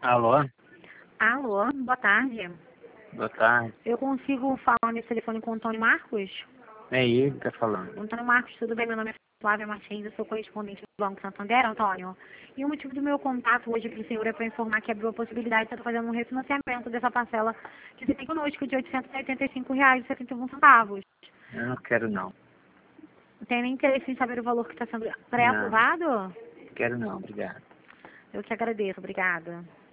Alô? Alô, boa tarde. Boa tarde. Eu consigo falar nesse telefone com o Antônio Marcos? É ele que tá falando. Antônio Marcos, tudo bem? Meu nome é Flávia Martins, eu sou correspondente do Banco Santander, Antônio. E o motivo do meu contato hoje para o senhor é para informar que abriu a possibilidade de você estar fazendo um refinanciamento dessa parcela que você tem conosco de R$ 885,71. Eu não quero não. Tem nem interesse em saber o valor que está sendo Não, pré-aprovado? quero não, obrigado. Eu que agradeço, obrigada.